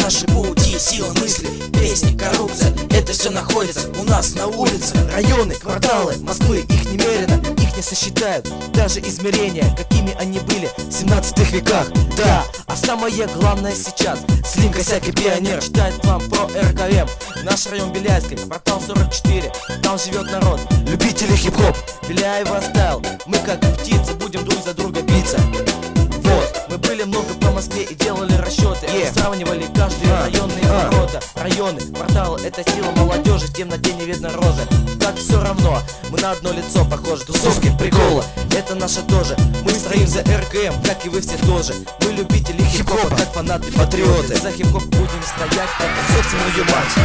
наши пути, сила мысли, песни, коррупция. Это все находится у нас на улице. Районы, кварталы Москвы, их немерено, их не сосчитают даже измерения, какими они были в 17 веках. Да, а самое главное сейчас Слим, Косяк и Пионер читает вам про РКМ. Наш район Беляевский, квартал 44, там живет народ, любители хип-хоп, Беляева стайл. Мы как птицы будем друг за друга биться. Вот, мы были много по Москве и делали расчеты, сравнивали каждые районные ворота. Районы, кварталы — это сила молодежи, в темноте не видно розы. Так все равно, мы на одно лицо похожи. Тусовки, приколы, это наше тоже. Мы стоим за РКМ, как и вы все тоже. Мы любители хип-хопа, как фанаты, патриоты. За хип-хоп будем стоять, это собственную мать.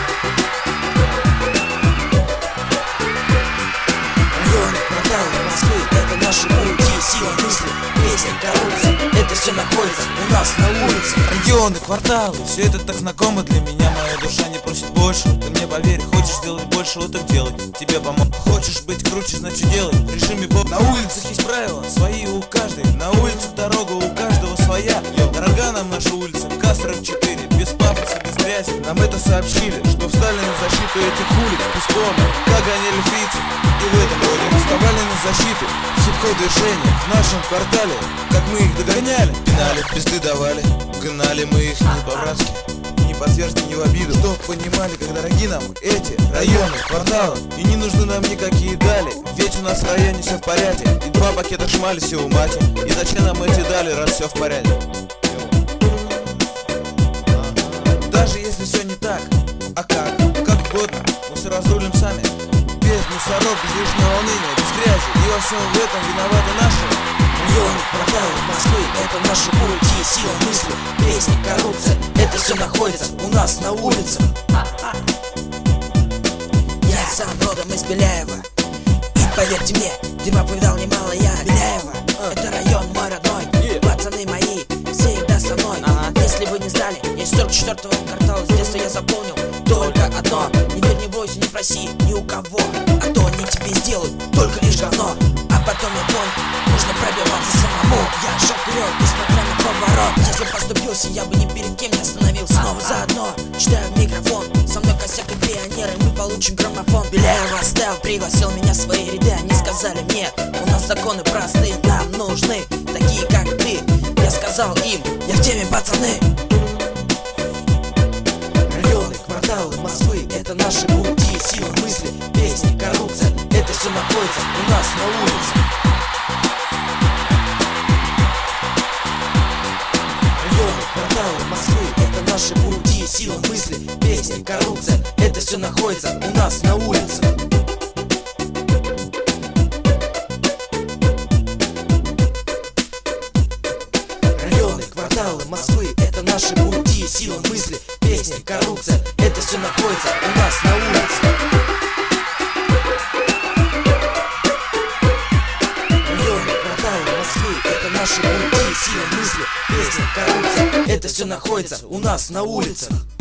Районы, кварталы Москвы, это наши пути, сила мысли, песни, коррупция. Это все находится у нас на улице. Районы, кварталы, все это так знакомо для меня. Моя душа не просит больше. Ты мне поверь, хочешь сделать больше, вот так делай. Тебе помог. Хочешь быть круче, значит делай. В режиме поп. На улицах есть правила, свои у каждой. На улицах дорога у каждого своя. Дорога нам наша улица, Кастров 4. Без пафоса, без грязи. Нам это сообщили, что встали на защиту этих улиц. Пусть помнят, как гоняли фрицы. И в этом роде вставали на защиту хип-хоп движения в нашем квартале. Как мы их догоняли, пинали, пизды давали. Гнали мы их не по-братски, не по-зверски, не в обиду. Чтоб понимали, как дороги нам эти районы, кварталы. И не нужны нам никакие дали, ведь у нас в районе все в порядке. И 2 пакета шмали все у мати. И зачем нам эти дали, раз все в порядке? Даже если все не так, а как угодно, мы все разрулим сами. Без мусоров, без лишнего волнения, без грязи. И во всем в этом виноваты наши районы, кварталы Москвы, это наши пути, сила мысли, песни, коррупция. Это все находится у нас на улицах. Я сам родом из Беляева, и поверьте мне, Дима повидал немало я. Беляева, это район мой родной, пацаны мои всегда со мной. Если вы не знали, я из 44-го квартала, с детства я запомнил только одно: не верь, не бойся, не проси ни у кого, а то они тебе сделают только лишь говно. А потом я понял, нужно пробиваться самому. Я шел вперед, несмотря на поворот. Если поступился, я бы ни перед кем не остановился. Снова заодно читаю в микрофон, со мной Косяк и Пионеры, мы получим граммофон. Беляева стайл пригласил меня в свои ряды. Они сказали: нет, у нас законы простые, нам нужны такие, как ты. Я сказал им: я в теме, пацаны. Районы, кварталы Москвы, это наши пути, сила мысли, песни, коррупция. Это все находится у нас на улице. Районы, кварталы Москвы, это наши пути, сила мысли, песни, коррупция. Это все находится у нас на улице. Районы, кварталы Москвы, это наши пути, сила мысли, песни, коррупция. Это все находится у нас на улице. Наши пути, сила мысли, песни, коррупция. Это все находится у нас на улицах.